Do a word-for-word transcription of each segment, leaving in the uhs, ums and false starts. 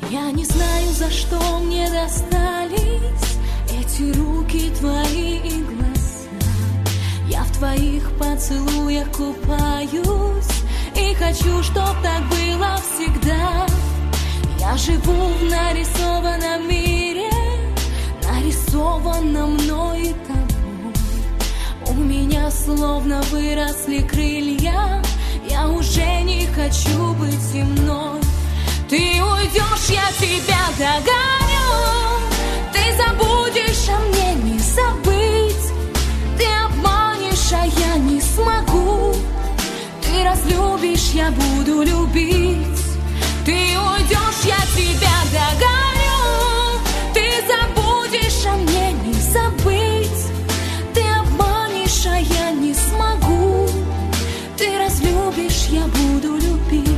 Я не знаю, за что мне достались эти руки твои и глаза. Я в твоих поцелуях купаюсь и хочу, чтоб так было всегда. Я живу в нарисованном мире, нарисованном мной и тобой. У меня словно выросли крылья, я уже не хочу быть земной. Ты уйдешь, я тебя догоню. Ты забудешь, а мне не забыть. Ты обманешь, а я не смогу. Ты разлюбишь, я буду любить. Ты уйдешь, я тебя догоню. Ты забудешь, а мне не забыть. Ты обманешь, а я не смогу. Ты разлюбишь, я буду любить.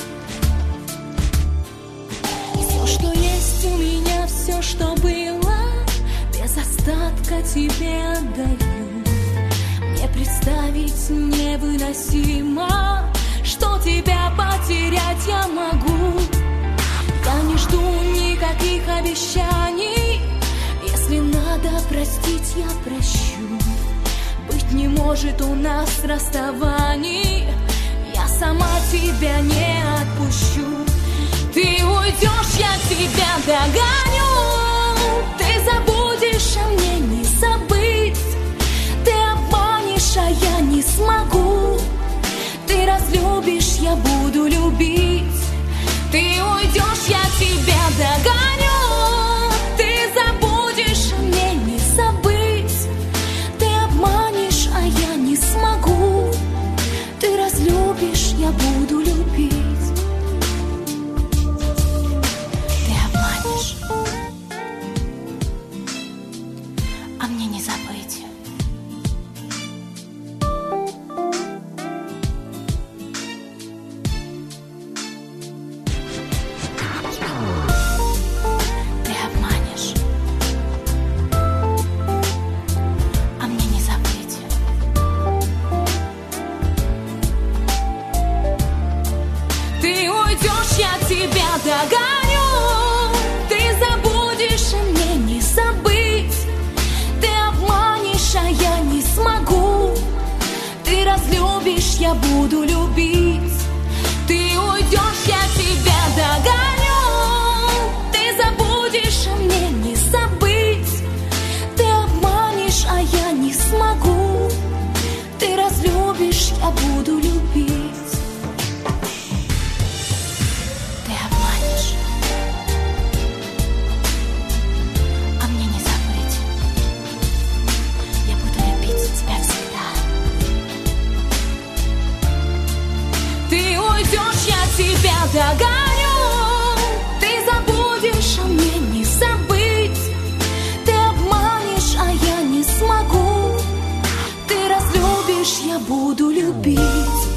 У меня все, что было, без остатка тебе отдаю. Мне представить невыносимо, что тебя потерять я могу. Я не жду никаких обещаний, если надо простить, я прощу. Быть не может у нас расставаний, я сама тебя не отпущу. Ты уйдешь, я тебя догоню. Ты забудешь, а мне не забыть. Ты обманешь, а я не смогу. Ты разлюбишь, я буду любить. Ты уйдешь, я тебя догоню. Ты забудешь, а мне не забыть. Ты обманешь, а я не смогу. Ты разлюбишь, я буду любить. А мне не забыть. Ты обманешь. А мне не забыть. Ты уйдешь, я тебя догоню. Ты забудешь, а мне не забыть. Ты обманешь, а я не смогу. Ты разлюбишь, я буду любить. Ты уйдешь, я тебя догоню. Ты забудешь, а мне не забыть. Ты обманешь, а я не смогу. Ты разлюбишь, я буду любить. Ты обманешь. А мне не забыть. Я буду любить тебя всегда. Ты уйдешь, я тебя догоню. Ты забудешь, а мне не забыть. Ты обманешь, а я не смогу. Ты разлюбишь, я буду любить.